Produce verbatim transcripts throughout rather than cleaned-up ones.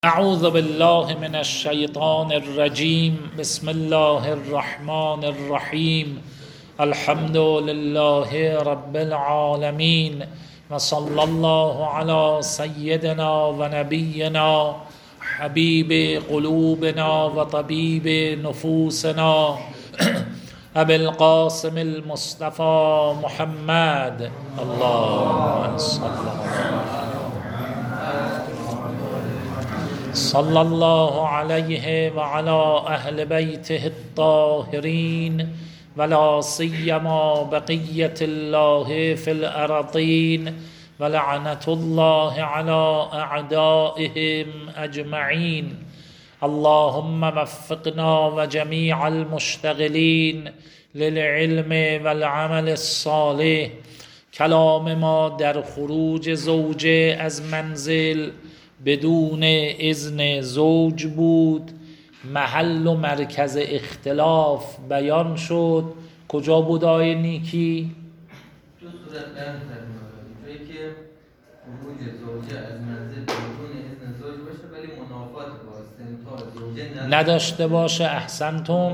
اعوذ بالله من الشیطان الرجیم. بسم الله الرحمن الرحیم. الحمد لله رب العالمین و صلی الله علی سیدنا و نبینا حبیب قلوبنا و طبیب نفوسنا ابی القاسم المصطفى محمد. اللهم صل صلی الله علیه و علی اهل بیته الطاهرین ولا سیما بقیة الله فی الارضین ولعنة الله علی اعدائهم اجمعین. اللهم وفقنا و جمیع المشتغلین للعلم والعمل الصالح. کلام ما در خروج زوجه از منزل بدون اذن زوج بود. محل و مرکز اختلاف بیان شد. کجا بود آیه نیکی؟ دو صورت بیان کردیم. جایی که خروج زوجه از منزل بدون اذن زوج باشه ولی منافات با استمتاع زوجه نداشته باشه. احسنتم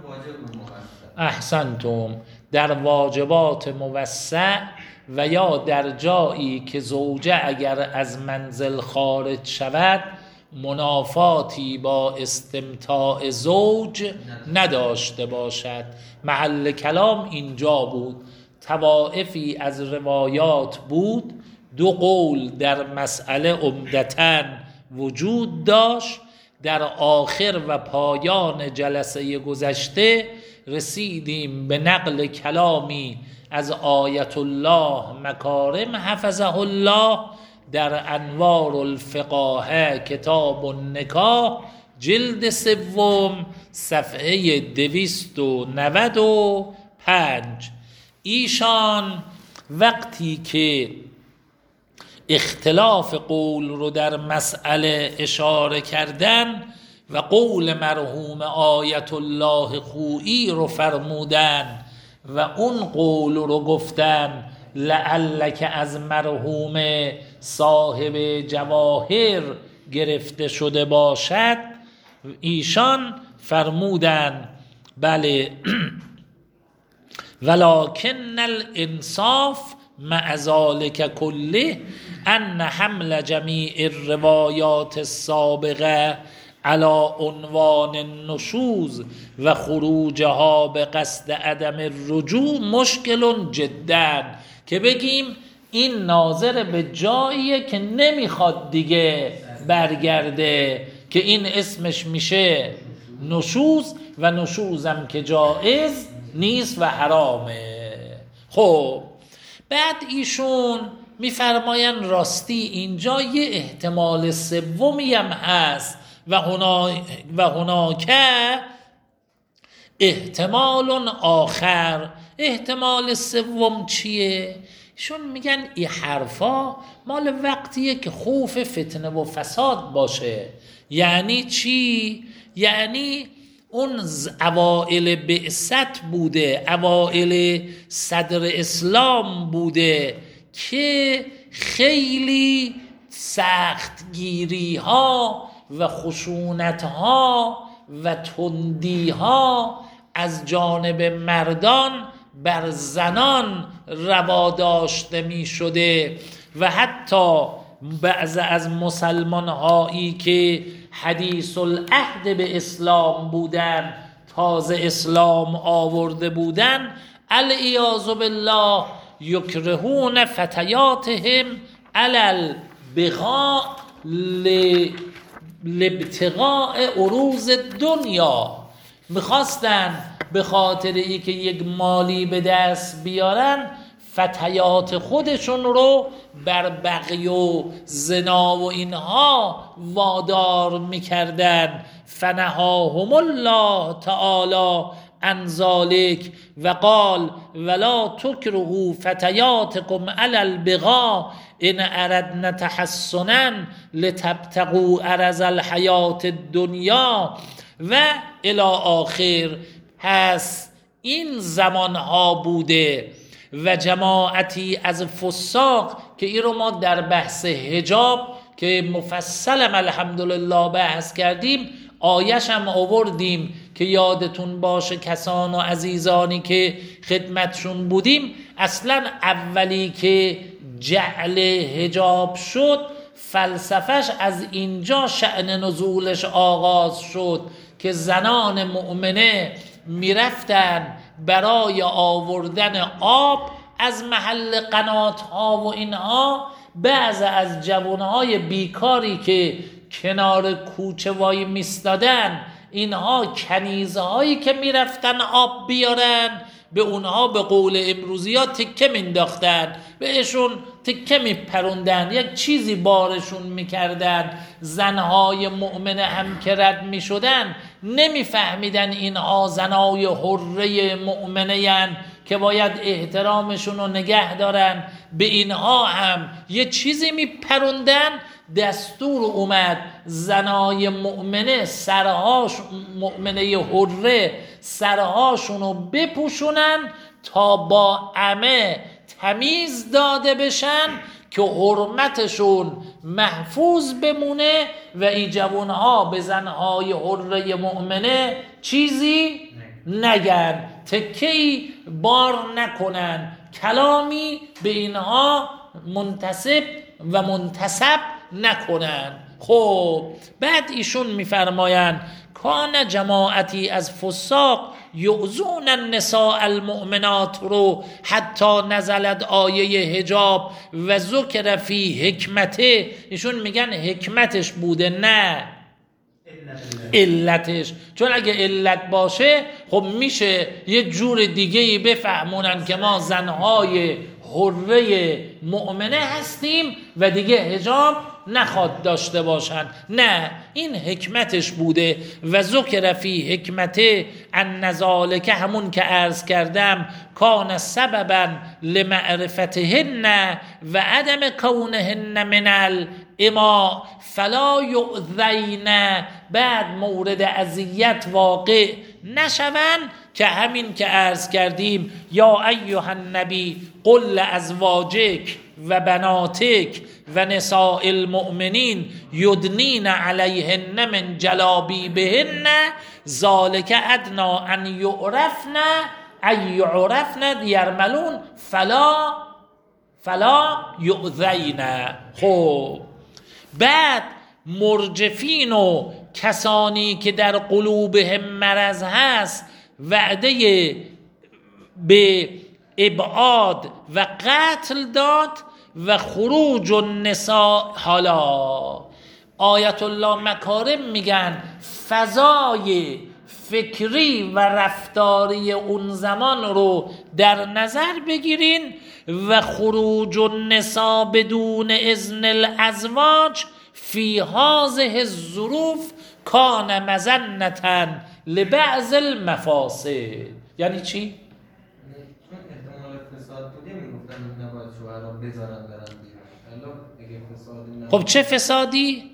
احسنتم در واجبات موسع و یا در جایی که زوجه اگر از منزل خارج شود منافاتی با استمتاع زوج نداشته باشد. محل کلام اینجا بود. طوائفی از روایات بود. دو قول در مسئله عمدتاً وجود داشت. در آخر و پایان جلسه گذشته رسیدیم به نقل کلامی از آیت الله مکارم حفظه الله در انوار الفقاهه کتاب النکاح جلد سوم صفحه دویست و نود و پنج. ایشان وقتی که اختلاف قول رو در مسئله اشاره کردن و قول مرحوم آیت الله خویی رو فرمودن و اون قول رو گفتن لعلک از مرحوم صاحب جواهر گرفته شده باشد، ایشان فرمودن بله ولکن الانصاف مع ذلک کله ان حمل جمیع الروایات السابقه علی عنوان النشوز و خروجها به قصد عدم الرجوع مشکل جدا. که بگیم این ناظر به جاییه که نمیخواد دیگه برگرده که این اسمش میشه نشوز و نشوزم که جایز نیست و حرامه. خب بعد ایشون میفرماین راستی اینجا یه احتمال سومی هم هست و هنا و هناکه احتمال آخر. احتمال سوم چیه؟ ایشون میگن این حرفا مال وقتیه که خوف فتنه و فساد باشه. یعنی چی؟ یعنی اون اوائل بعثت بوده، اوائل صدر اسلام بوده که خیلی سختگیری ها و خشونت ها و تندی ها از جانب مردان بر زنان روا داشته می شده و حتی بعض از مسلمان هایی که حدیث العهد به اسلام بودن، تازه اسلام آورده بودن، العیاذ بالله یکرهون فتیاتهم علی البغاء لابتغاء عروض دنیا. میخواستن به خاطر ای که یک مالی به دست بیارن فتیات خودشون رو بر بغی و زنا و اینها وادار میکردن. فنهاهم الله تعالی عن ذلک و قال ولا تکرهوا فتیاتکم علی البغاء ان اردنا تحسنا لتبتغوا عرض الحیات الدنیا و الی آخر. پس این زمانها بوده و جماعتی از فساق که این رو ما در بحث حجاب که مفصلم الحمدلله بحث کردیم، آیش هم آوردیم که یادتون باشه کسان و عزیزانی که خدمتشون بودیم، اصلا اولی که جعل حجاب شد فلسفش از اینجا شأن نزولش آغاز شد که زنان مؤمنه میرفتن برای آوردن آب از محل قنات ها و اینها. بعض از جوانهای بیکاری که کنار کوچه وای میستادن، اینها کنیزه هایی که میرفتن آب بیارن به اونها به قول امروزی ها تکه مینداختن، بهشون تکه میپروندن، یک چیزی بارشون میکردن. زنهای مؤمنه هم که رد میشدن نمیفهمیدن اینها زنهای حره مؤمنه ین که باید احترامشون رو نگه دارن، به اینها هم یه چیزی میپروندن. دستور اومد زنای مؤمنه سرهاش مؤمنه حره سرهاشونو بپوشونن تا با عمه تمیز داده بشن که حرمتشون محفوظ بمونه و این جوانها به زنهای حره مؤمنه چیزی نگن، تکهی بار نکنن، کلامی به اینها منتسب و منتسب نکنن. خب بعد ایشون میفرماین کان جماعتی از فساق یؤذون النساء المؤمنات رو حتی نزلت آیه حجاب و ذکر فی حکمته. ایشون میگن حکمتش بوده نه علتش، چون اگه علت باشه خب میشه یه جور دیگه‌ای بفهمونن که ما زنهای حره مؤمنه هستیم و دیگه حجاب نخواد داشته باشن. نه، این حکمتش بوده. و ذکر فی حکمته ان ذالک، همون که عرض کردم، کان سببا لمعرفتهن و عدم کونهن من الاماء فلا یؤذین. بعد مورد اذیت واقع نشون که همین که عرض کردیم یا ایها النبی قل لازواجک و بناتک و نساء المؤمنین یدنین علیهن من جلابیبهن ذالک ادنا ان یعرفن ای یعرفن یرملون فلا فلا یؤذین. خب بعد مرجفین و کسانی که در قلوبهم مرض هست وعده به ابعاد و قتل داد و خروج النساء. حالا آیت الله مکارم میگن فضای فکری و رفتاری اون زمان رو در نظر بگیرین و خروج النساء بدون اذن الازواج فی هذه الظروف کان مظنة لبعض المفاسد. یعنی چی؟ چون احتمال فساد بوده میگفتن نباید شوهرها بذارن برن بیرون. خب چه فسادی؟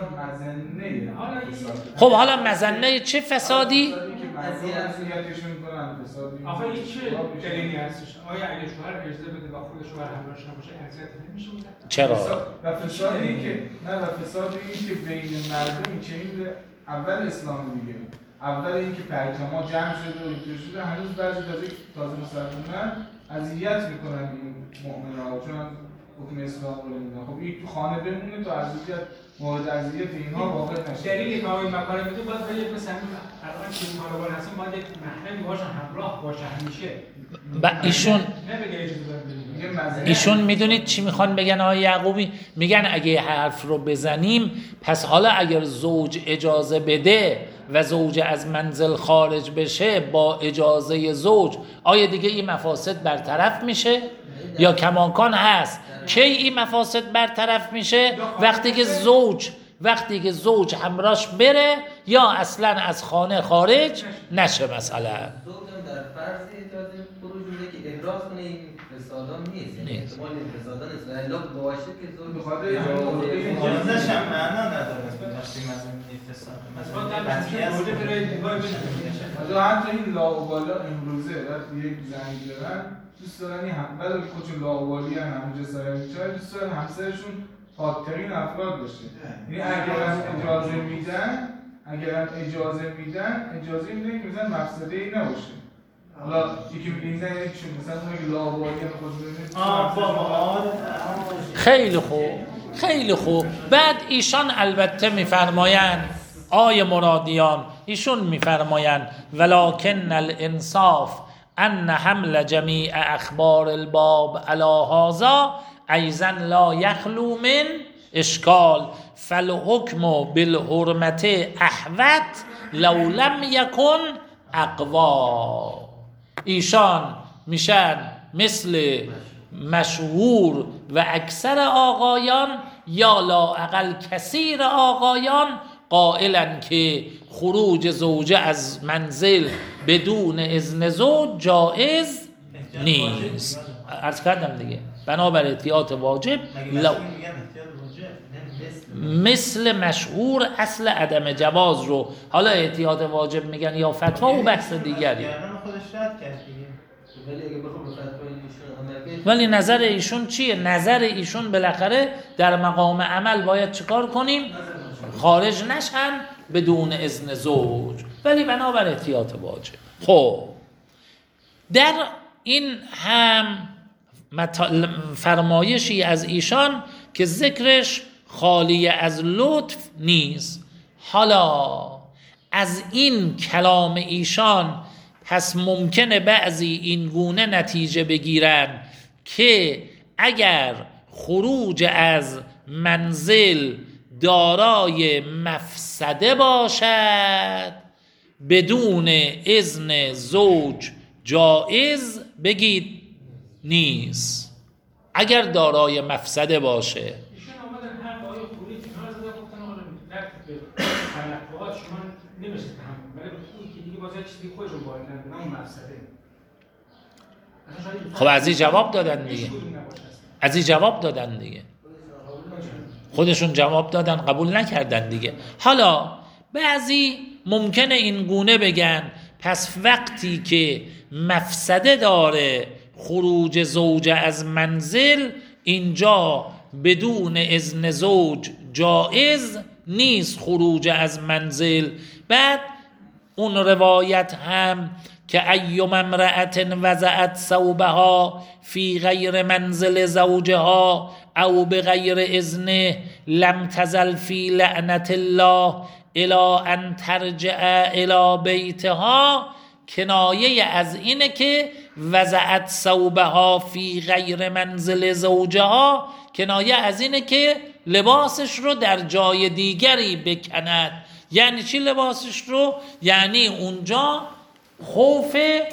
خب حالا مظنه چه فسادی؟ اذیتشون کنن فسادی. آخه این چه دلیلی هستش؟ آیا اگه شوهر اجازه بده و خود شوهر همراهش نباشه اذیت نمیشه؟ چرا؟ و فسادی که نه و فسادی که بین مردم که این اول اسلام دیگه، اول اینکه پرچما جمع شده و اینطور شده، هنوز بعضی تازه تازه مسلمانان اذیت میکنن این مؤمن‌ها چون حکم اسلام رو نمیدونن. خب این تو خانه بمونه تا اذیت مورد اذیت اینها واقع نشه. دلیلی که آقای مکارم میگه باید خیلی مثلا الان که این خانوار هستن باید یک محرمی باشه، همراه باشه همیشه. با ایشون ایشون میدونید چی میخوان بگن آقای یعقوبی؟ میگن اگه حرف رو بزنیم پس حالا اگر زوج اجازه بده و زوج از منزل خارج بشه با اجازه زوج، آیا دیگه این مفاسد برطرف میشه؟ یا کماکان هست کی این مفاسد برطرف میشه؟ وقتی که زوج وقتی که زوج همراهش بره یا اصلا از خانه خارج نشه. مثلا زوجم در فرض اجازه خروج میده که احراز کنه این فسادا نیست، یعنی احتمال این فسادا نیست، الا باشه که زوج بخواد اجازهش هم معنا نداره وقتی مثلا این فساد مثلا زوج برای نگاه بشه. حتی این لاابالا امروزه وقتی یک زنی دارن دوست دارن این هم بعد خودشون لاابالی هم همونجا سر میچاره دوست دارن همسرشون پاکترین افراد باشه. یعنی اگر هم اجازه میدن اگر هم اجازه میدن اجازه میدن که مثلا مفسده‌ای نباشه. حالا یکی میگه نه چون مثلا اون لاوایی خود ببینید آه بابا خیلی خوب خیلی خوب. بعد ایشان البته میفرمایند آیه مرادیان ایشون میفرمایند ولکن الانصاف ان حمل جمیع اخبار الباب علی هذا ایضا لا یخلو من اشکال فالحکم بالحرمت احوط لو لم یکن اقوا. ایشان میشن مثل مشهور و اکثر آقایان یا لااقل کثیر آقایان قائلن که خروج زوجه از منزل بدون اذن زوج جایز نیست. عرض کردم دیگه بنابر احتیاط واجب لو مثل مشهور اصل عدم جواز رو حالا احتیاط واجب میگن یا فتوا و بحث دیگری. ولی نظر ایشون چیه؟ نظر ایشون بالاخره در مقام عمل باید چیکار کنیم؟ خارج نشن بدون اذن زوج، ولی بنابر احتیاط واجب. خب در این هم فرمایشی از ایشان که ذکرش خالی از لطف نیست. حالا از این کلام ایشان پس ممکنه بعضی این گونه نتیجه بگیرن که اگر خروج از منزل دارای مفسده باشد بدون اذن زوج جایز بگید نیست. اگر دارای مفسده باشه ایشون آمدن هر آیه خوری کنار زده گفتن آره در تنفعات شما نمیشه تحمل، ولی اون که دیگه باز چیزی خودشون باید نه اون مفسده. خب از این جواب دادن دیگه از این جواب دادن دیگه خودشون جواب دادن قبول نکردن دیگه. حالا بعضی ممکنه این گونه بگن پس وقتی که مفسده داره خروج زوج از منزل اینجا بدون اذن زوج جایز نیست خروج از منزل. بعد اون روایت هم که ایوم امرأت وضعت ثوبها فی غیر منزل زوجها او بغیر اذنه لم تزل فی لعنت الله الی ان ترجع الی بیتها، کنایه از اینه که وضعت ثوبها فی غیر منزل زوجها کنایه از اینه که لباسش رو در جای دیگری بکند. یعنی چی لباسش رو؟ یعنی اونجا خوف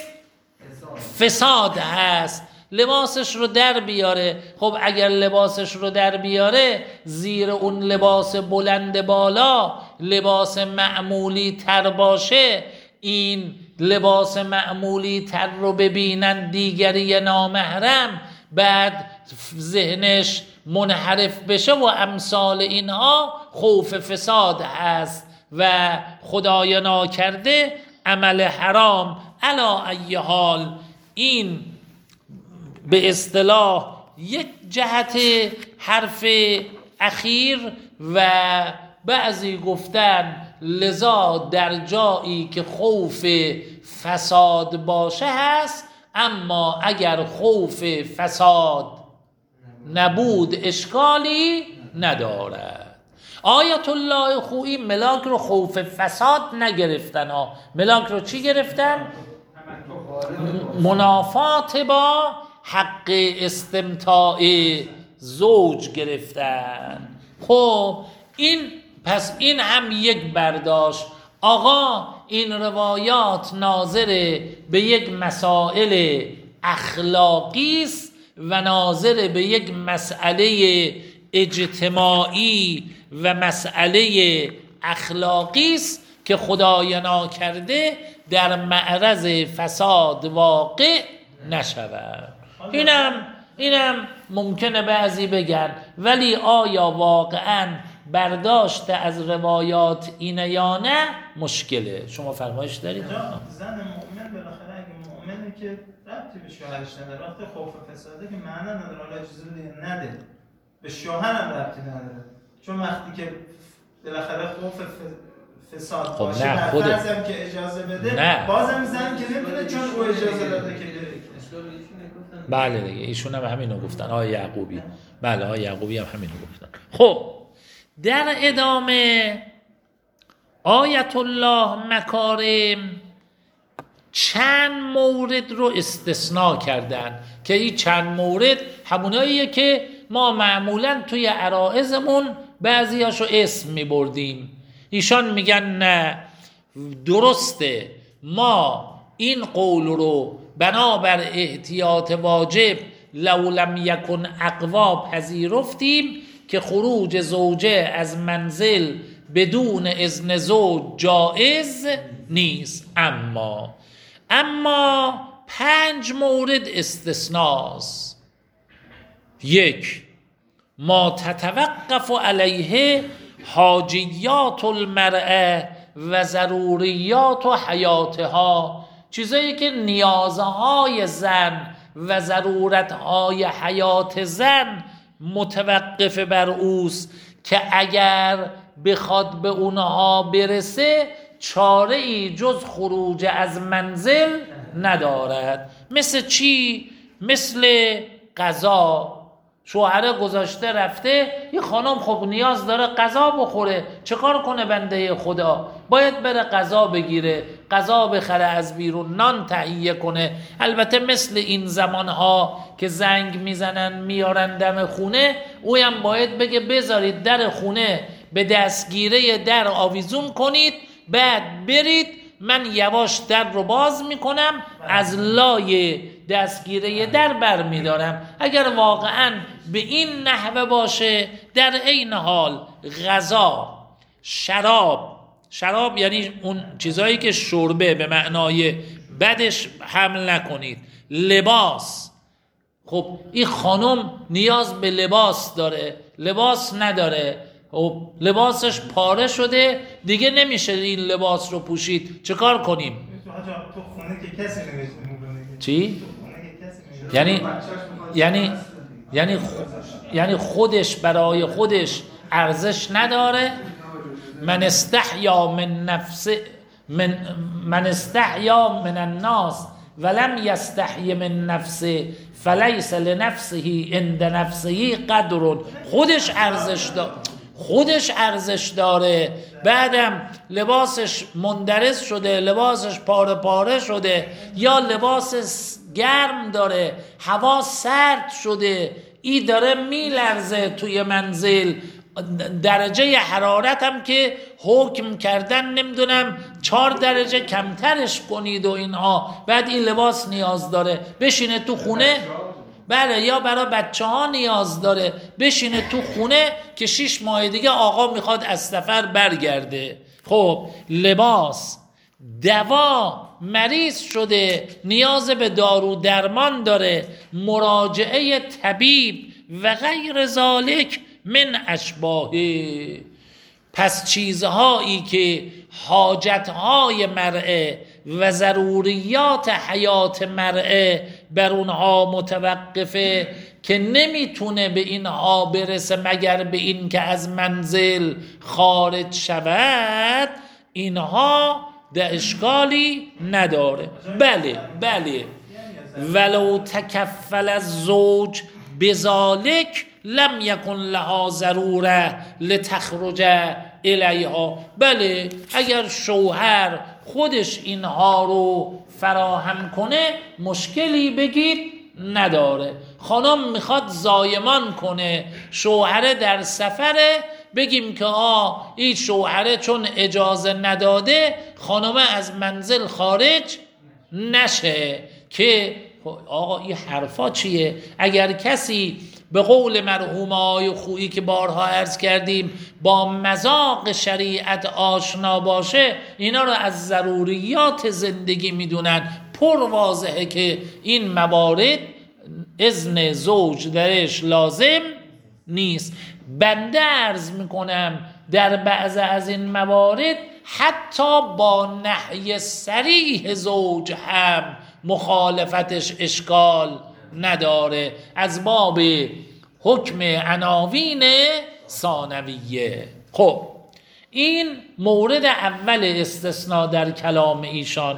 فساد هست، لباسش رو در بیاره. خب اگر لباسش رو در بیاره زیر اون لباس بلند بالا لباس معمولی تر باشه، این لباس معمولی تر رو ببینن دیگری نامحرم، بعد ذهنش منحرف بشه و امثال اینها خوف فساد هست و خدای ناکرده عمل حرام. علی ای حال این به اصطلاح یک جهت حرف اخیر و بعضی گفتن لذا در جایی که خوف فساد باشه هست، اما اگر خوف فساد نبود اشکالی ندارد. آیت الله خویی ملاک رو خوف فساد نگرفتن ها. ملاک رو چی گرفتن؟ منافات با حق استمتاع زوج گرفتن. خب این پس این هم یک برداشت. آقا این روایات ناظر به یک مسائل اخلاقی است و ناظر به یک مسئله اجتماعی و مسئله اخلاقی است که خدای ناکرده در معرض فساد واقع نشود. اینم اینم ممکنه بعضی بگن، ولی آیا واقعا برداشت از روایات اینه یا نه مشکله. شما فرمایش دارید؟ زن مؤمن بالاخره اگه مؤمنه که ربطی به شوهرش نداره، وقتی خوف فساده که معنا نداره، حالا اجازه دیگه نده به شوهرم ربطی نداره، چون وقتی که بالاخره خوف فساد خب باشه نه در خود فرضم که اجازه بده نه. بازم میزنن که نمیتونه چون او اجازه داده که بره. بله دیگه ایشون هم همینو گفتن، آقای یعقوبی. بله آقای یعقوبی هم همینو گفتن. خب در ادامه آیت الله مکارم چند مورد رو استثناء کردن که این چند مورد هموناییه که ما معمولاً توی عرائضمون بعضیاشو اسم میبردیم. ایشان میگن نه درسته، ما این قول رو بنابر احتیاط واجب لو لم یکن اقوا پذیرفتیم که خروج زوجه از منزل بدون اذن زوج جائز نیست. اما اما پنج مورد استثناست. یک، ما تتوقف علیه حاجیات المرأه و ضروریات و حیاتها، چیزایی که نیازهای زن و ضرورتهای حیات زن متوقف بر اوست که اگر بخواد به اونها برسه چاره ای جز خروج از منزل ندارد. مثل چی؟ مثل غذا. شوهره گذاشته رفته، یه خانم خب نیاز داره غذا بخوره، چه کار کنه بنده خدا؟ باید بره غذا بگیره، غذا بخره از بیرون، نان تهیه کنه. البته مثل این زمانها که زنگ میزنن میارن دم خونه، اویم باید بگه بذارید در خونه به دستگیره در آویزون کنید، بعد برید، من یواش در رو باز میکنم، از لای دستگیره در بر میدارم. اگر واقعا به این نحوه باشه، در این حال غذا، شراب، شراب یعنی اون چیزایی که شربه به معنای بدش حمل نکنید، لباس، خب این خانم نیاز به لباس داره، لباس نداره، خب لباسش پاره شده دیگه نمیشه این لباس رو پوشید، چه کار کنیم؟ تو خونه که کسی نمیشه. چی؟ یعنی یعنی یعنی یعنی خودش برای خودش ارزش نداره. من استحیا من نفس من من استحیا من الناس ولم یستحی من نفسه فلیس لنفسه عند نفسه قدر. خودش ارزش داره، خودش ارزش داره، بعدم لباسش مندرس شده، لباسش پاره پاره شده، یا لباس گرم داره، هوا سرد شده، ای داره میلرزه توی منزل، درجه حرارت هم که حکم کردن نمیدونم چهار درجه کمترش کنید و اینها، بعد این لباس نیاز داره بشینه تو خونه. بله، یا برای بچه ها نیاز داره بشینه تو خونه که شش ماه دیگه آقا میخواد از سفر برگرده. خب لباس، دوا، مریض شده نیاز به دارو درمان داره، مراجعه طبیب و غیر ذالک من اشباهه. پس چیزهایی که حاجتهای مرئه و ضروریات حیات مرئه بر اونها متوقفه که نمیتونه به اینها برسه مگر به این که از منزل خارج شود، اینها ده اشکالی نداره. بله بله، ولو تکفل الزوج بذالک لم یکن لها ضروره لتخرج الیها. بله، اگر شوهر خودش اینها رو فراهم کنه مشکلی بگید نداره. خانم میخواد زایمان کنه، شوهره در سفره، بگیم که آه این شوهره چون اجازه نداده خانم از منزل خارج نشه، که آقا این حرفا چیه؟ اگر کسی به قول مرحوم آقای خویی که بارها عرض کردیم با مذاق شریعت آشنا باشه، اینا رو از ضروریات زندگی میدونن، پر واضحه که این موارد اذن زوج درش لازم نیست. بنده عرض میکنم در بعض از این موارد حتی با نهی صریح زوج هم مخالفتش اشکال نداره، از باب حکم عناوین ثانویه. خب این مورد اول استثناء در کلام ایشان.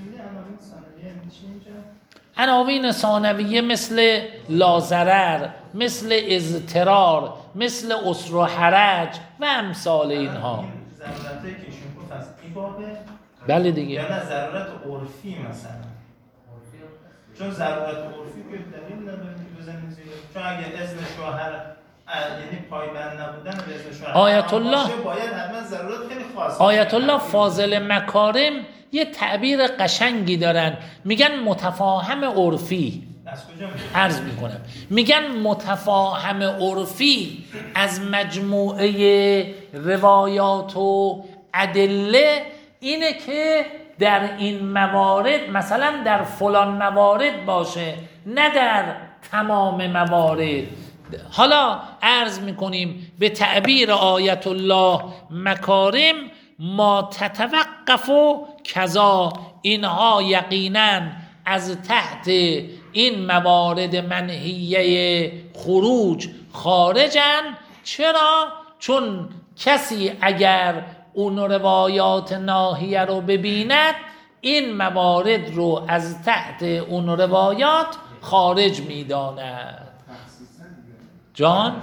عناوین ثانویه مثل لازرر، مثل اضطرار، مثل عسر و حرج و امثال اینها. ضرورتایی که ایشون گفت از این بابه؟ بله دیگه. یا نه ضرورت عرفی مثلا؟ چون ضرورت عرفی که دلیل نداره که بزنیم زیر. چون اگه اذن شوهر یعنی پایبند نبودن به اذن شوهر آیت الله باید حتما ضرورت خیلی خاصه. آیت الله فاضل مکارم یه تعبیر قشنگی دارن، میگن متفاهم عرفی. از کجا میگن؟ عرض میکنم میگن متفاهم عرفی از مجموعه روایات و ادله اینه که در این موارد مثلا در فلان موارد باشه، نه در تمام موارد. حالا عرض میکنیم به تعبیر آیت الله مکارم ما تتوقف و کذا، اینها یقینا از تحت این موارد منهیه خروج خارجن. چرا؟ چون کسی اگر اون روایات ناهیه رو ببیند این موارد رو از تحت اون روایات خارج میداند. جان؟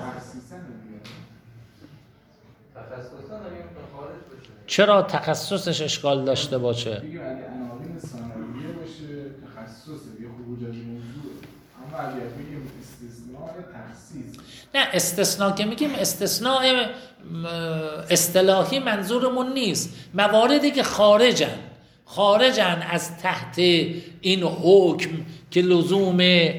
چرا تخصصش اشکال داشته باشه؟ بگیم اگه عناوین ثانویه باشه تخصص یه خروج از موضوع، اما اگه بگیم استثناء تخصیص. نه استثناء که میگیم استثناء اصطلاحی منظورمون نیست، مواردی که خارجن خارجن از تحت این حکم که لزوم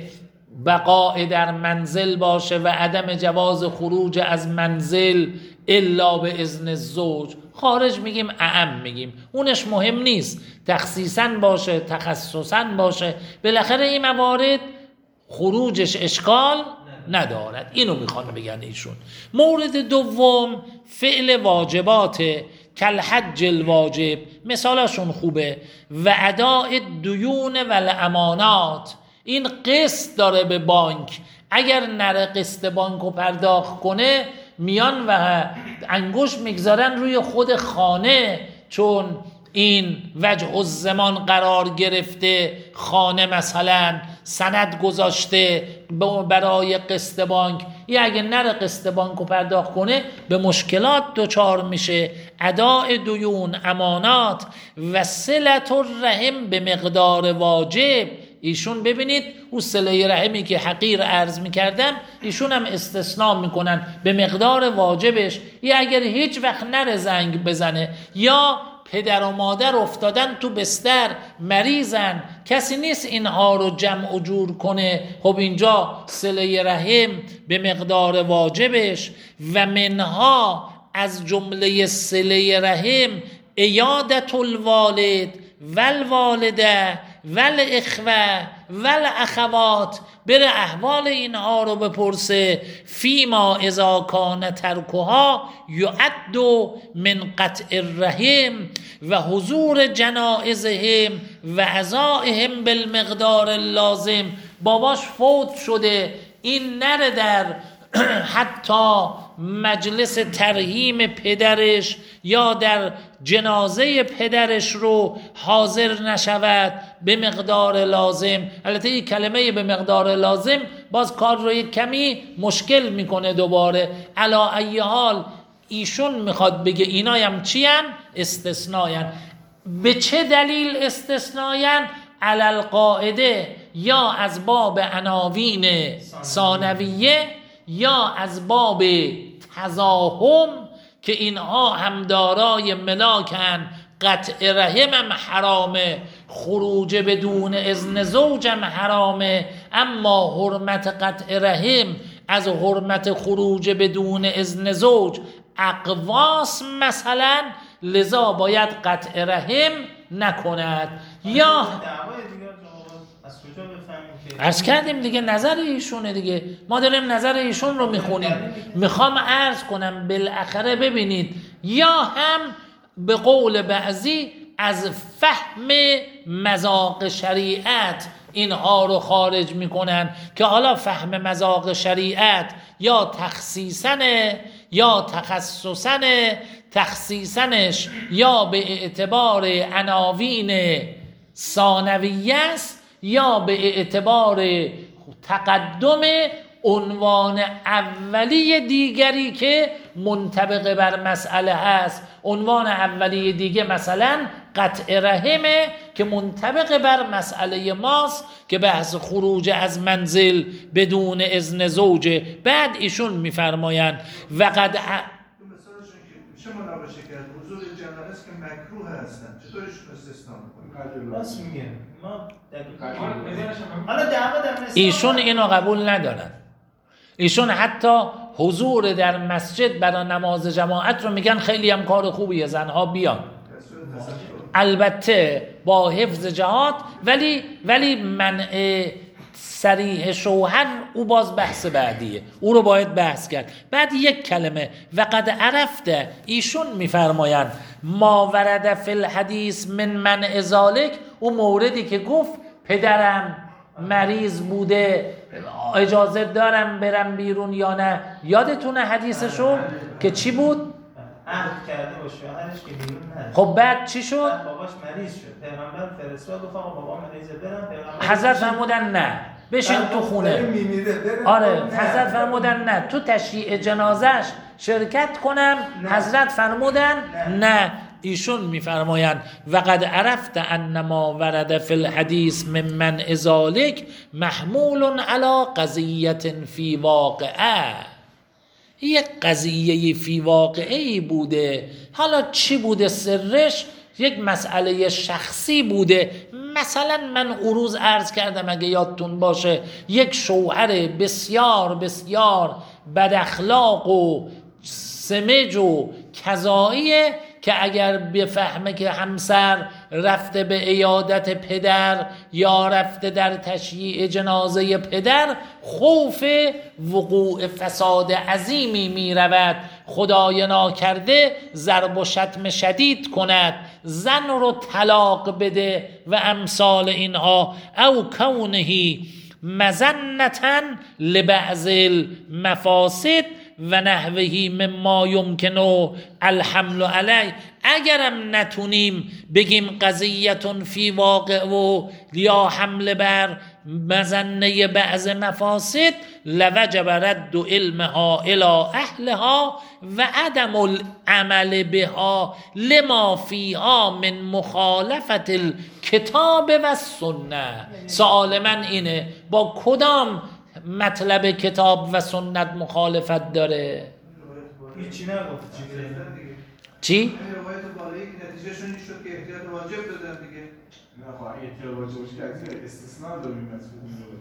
بقاء در منزل باشه و عدم جواز خروج از منزل الا به اذن الزوج، خارج میگیم اعم میگیم، اونش مهم نیست تخصیصاً باشه تخصصاً باشه، بالاخره این موارد خروجش اشکال ندارد. اینو میخوان بگن ایشون. مورد دوم فعل واجبات کل حج الواجب، مثالشون خوبه، و اداء دیون و الامانات. این قسط داره به بانک، اگر نره قسط بانکو پرداخت کنه میان و انگشت میگذارن روی خود خانه، چون این وجه الزمان قرار گرفته، خانه مثلا سند گذاشته برای قسط بانک، یا اگه نره قسط بانکو پرداخت کنه به مشکلات دچار میشه. اداء دیون، امانات و صلة الرحم به مقدار واجب. ایشون ببینید او صله رحمی که حقیر عرض میکردم ایشون هم استثناء میکنن به مقدار واجبش، یا اگر هیچ وقت نره زنگ بزنه، یا پدر و مادر افتادن تو بستر مریضن کسی نیست اینها رو جمع و جور کنه، خب اینجا صله رحم به مقدار واجبش. و منها از جمله صله رحم عیادت الوالد والوالده والاخوه والاخوات، بره احوال اینها رو بپرسه. فیما اذا کان ترکها یعد من قطع الرحم و حضور جنائزهم و عزائهم بالمقدار اللازم. باباش فوت شده، این نره در حتی مجلس ترحیم پدرش یا در جنازه پدرش رو حاضر نشود به مقدار لازم. البته این کلمه به مقدار لازم باز کار رو یک کمی مشکل میکنه دوباره. علا ای حال ایشون میخواد بگه اینایم چی ان؟ استثناین. به چه دلیل استثناین؟ علل قاعده، یا از باب عناوین ثانویه یا از باب تزاحم که اینها هم دارای ملاکن. قطع رحم هم حرامه، خروج بدون اذن زوج هم حرامه، اما حرمت قطع رحم از حرمت خروج بدون اذن زوج اقواس مثلا، لذا باید قطع رحم نکند. یا عرض کردیم دیگه نظر ایشونه دیگه، ما داریم نظر ایشون رو میخونیم. میخوام عرض کنم بالاخره ببینید، یا هم به قول بعضی از فهم مذاق شریعت اینها رو خارج میکنن که حالا فهم مذاق شریعت یا تخصیصنه یا تخصصنه، تخصیصنش یا به اعتبار عناوین ثانویه است یا به اعتبار تقدم عنوان اولی دیگری که منطبق بر مسئله هست. عنوان اولی دیگه مثلا قطع رحمه که منطبق بر مسئله ماست که بحث خروج از منزل بدون اذن زوجه. بعد ایشون میفرمایند وقد چه مناقشه کرد حضور جنازه که مکروه هستن چطورش استثنا می‌کنه؟ راست میگه. ما ما حالا دعوا در ایشون اینو قبول ندارن. ایشون حتی حضور در مسجد برای نماز جماعت رو میگن خیلی هم کار خوبیه، زنها بیان، البته با حفظ جهات، ولی ولی منع صریح شوهر او باز بحث بعدیه، او رو باید بحث کرد. بعد یک کلمه وقد عرفته، ایشون میفرمایند ما ورد فی الحدیث من منع ذالک، او موردی که گفت پدرم مریض بوده اجازه دارم برم بیرون یا نه، یادتونه حدیثشو که چی بود؟ عهد کرده با شوهرش که بیرون نره. خب بعد چی شد؟ باباش مریض شد، پیغمبر فرستاد گفت آقا بابا مریضه برم، پیغمبر حضرت فرمودن نه بشین تو خونه. آره حضرت فرمودن نه تو تشییع جنازش شرکت کنم، حضرت فرمودن نه. ایشون میفرمایند وقد عرفت ان ما ورد فی الحدیث من منع ذالک محمول علی قضیه فی واقعه، یک قضیه فی واقعه بوده. حالا چی بوده سرش؟ یک مسئله شخصی بوده. مثلا من اون روز عرض کردم اگه یادتون باشه یک شوهر بسیار بسیار بد اخلاق و سمج و کذاییه که اگر بفهمه که همسر رفته به عیادت پدر یا رفته در تشییع جنازه پدر، خوف وقوع فساد عظیمی می رود، خدای ناکرده ضرب و شتم شدید کند، زن رو طلاق بده و امثال اینها، او کونهی مزنتن لبعض المفاسد و نحوهی مما یمکنه الحمل علی. اگرم نتونیم بگیم قضیتون فی واقع و یا حمل بر مزنه بعض مفاسد، لوجب رد علمها الى اهلها و عدم العمل بها لما فیها من مخالفت الکتاب و سنه. سوال من اینه با کدام مطلب کتاب و سنت مخالفت داره؟ هیچی نگفت. چی؟ این روایت بالایی که نتیجهشون این شد که احتیاط واجب دادن دیگه. نه خب اگه احتیاط واجب باشه که استثناء داریم از اون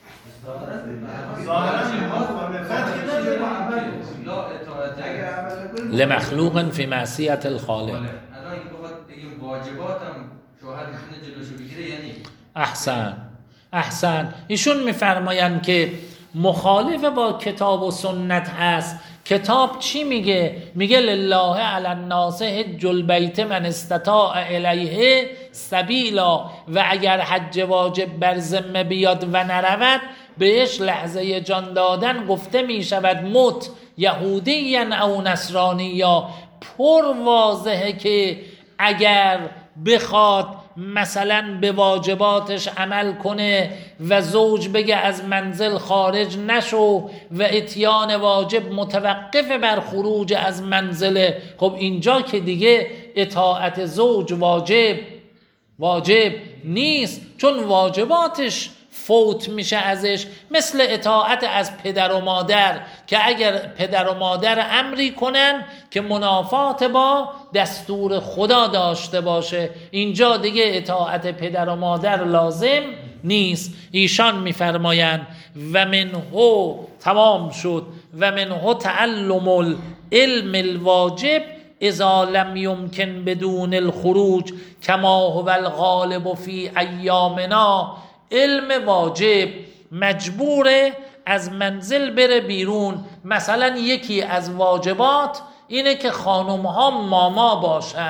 لمخلوق فی معصیت الخالق. الان اگه بخواد بگیم واجبات هم شوهر میتونه جلوشو بگیره یعنی احسن احسن. ایشون میفرمایند که مخالف با کتاب و سنت هست. کتاب چی میگه؟ میگه لله علی الناس حج البیت من استطاع الیه سبیلا، و اگر حج واجب بر ذمه بیاد و نرود بهش لحظه جان دادن گفته میشود مت یهودی او نصرانی. یا پر واضحه که اگر بخواد مثلا به واجباتش عمل کنه و زوج بگه از منزل خارج نشو و اتیان واجب متوقف بر خروج از منزل، خب اینجا که دیگه اطاعت زوج واجب واجب نیست، چون واجباتش فوت میشه ازش. مثل اطاعت از پدر و مادر که اگر پدر و مادر امری کنن که منافات با دستور خدا داشته باشه، اینجا دیگه اطاعت پدر و مادر لازم نیست. ایشان میفرمایند و منه تمام شد و منه تعلم العلم الواجب اذا لم يمكن بدون الخروج کما هو الغالب فی ایامنا. علم واجب مجبوره از منزل بره بیرون. مثلا یکی از واجبات اینه که خانم ها ماما باشن.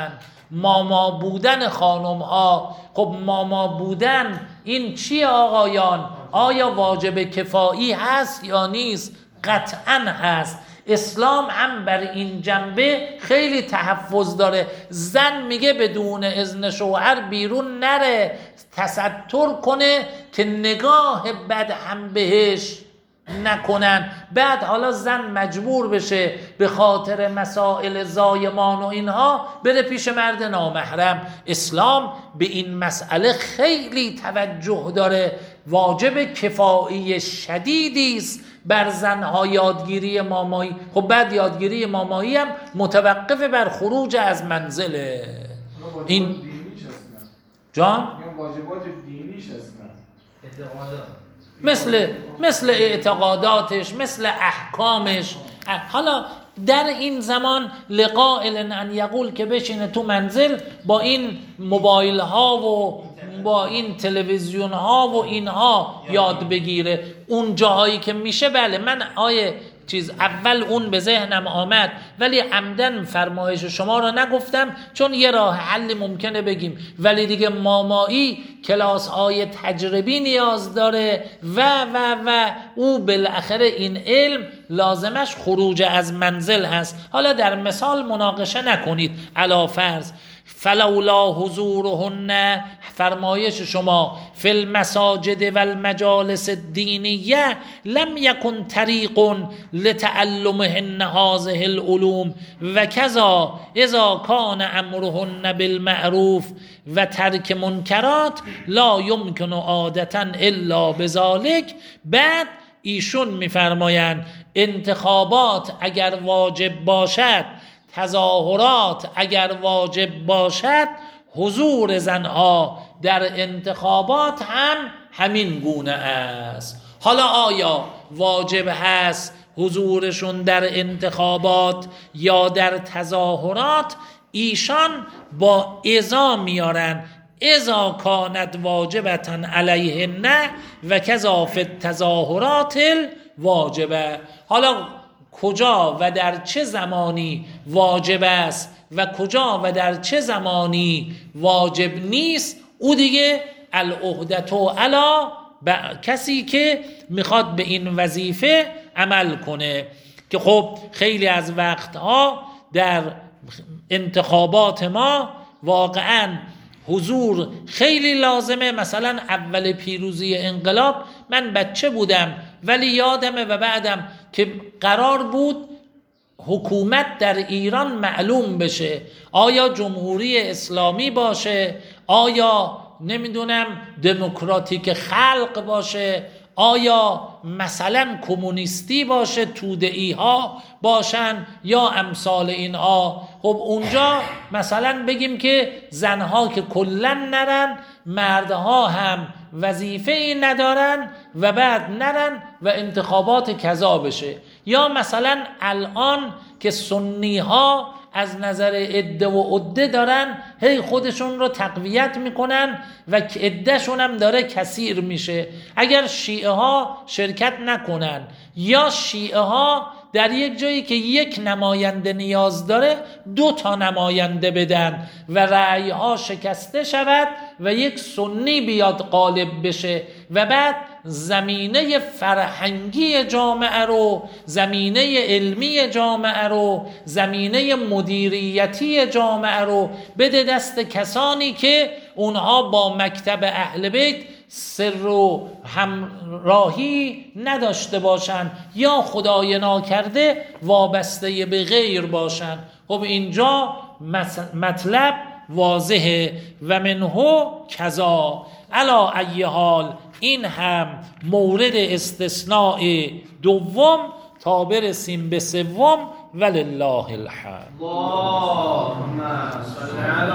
ماما بودن خانم ها. خب ماما بودن این چیه آقایان؟ آیا واجب کفایی هست یا نیست؟ قطعا هست. اسلام هم بر این جنبه خیلی تحفظ داره. زن میگه بدون اذن شوهر بیرون نره، تستر کنه که نگاه بد هم بهش نکنن. بعد حالا زن مجبور بشه به خاطر مسائل زایمان و اینها بره پیش مرد نامحرم. اسلام به این مسئله خیلی توجه داره. واجب کفایی شدیدی است بر زنها یادگیری مامایی. خب بعد یادگیری مامایی هم متوقف بر خروج از منزله. این جان واجبات دینیش هستن، مثل مثل اعتقاداتش، مثل احکامش. حالا در این زمان لقائل ان یقول که بشینه تو منزل با این موبایل ها و با این تلویزیون ها و اینها یاد بگیره. اون جاهایی که میشه بله، من آیه چیز اول اون به ذهنم آمد ولی عمدن فرمایش شما را نگفتم چون یه راه حل ممکنه بگیم، ولی دیگه مامایی کلاس های تجربی نیاز داره و و و او بالاخره این علم لازمش خروج از منزل هست. حالا در مثال مناقشه نکنید. علی فرض فلولا حضورهن، فرمایش شما فی المساجد و المجالس الدینیه لم یکن طریق لتعلمهن هذه العلوم و کذا اذا کان امرهن بالمعروف و ترک منکرات لا یمکن عادتا الا بذلک. بعد ایشون میفرمایند انتخابات اگر واجب باشد، تظاهرات اگر واجب باشد، حضور زنها در انتخابات هم همین گونه است. حالا آیا واجب هست حضورشون در انتخابات یا در تظاهرات؟ ایشان با اذا میارن اذا کانت واجبتا علیهن و کذا فی التظاهرات الواجبه. حالا کجا و در چه زمانی واجب است و کجا و در چه زمانی واجب نیست، او دیگه العهدة علی کسی که میخواد به این وظیفه عمل کنه. که خب خیلی از وقتها در انتخابات ما واقعا حضور خیلی لازمه. مثلا اول پیروزی انقلاب من بچه بودم ولی یادمه و بعدم که قرار بود حکومت در ایران معلوم بشه، آیا جمهوری اسلامی باشه، آیا نمیدونم دموکراتیک خلق باشه، آیا مثلا کمونیستی باشه، توده‌ای ها باشن یا امثال اینها. خب اونجا مثلا بگیم که زنها که کلن نرن، مردها هم وظیفه ای ندارن و بعد نرن و انتخابات کذا بشه. یا مثلا الان که سنی ها از نظر عده و عده دارن هی خودشون رو تقویت میکنن و عدهشون هم داره کثیر میشه. اگر شیعه ها شرکت نکنن یا شیعه ها در یک جایی که یک نماینده نیاز داره دو تا نماینده بدن و رأی ها شکسته شود و یک سنی بیاد غالب بشه و بعد زمینه فرهنگی جامعه رو، زمینه علمی جامعه رو، زمینه مدیریتی جامعه رو بده دست کسانی که اونها با مکتب اهل بیت سر و همراهی نداشته باشن یا خدای ناکرده وابسته به غیر باشن. خب اینجا مطلب واضحه و منه کذا. علا ای حال این هم مورد استثناء دوم تا برسیم به سوم. ولله الحمد.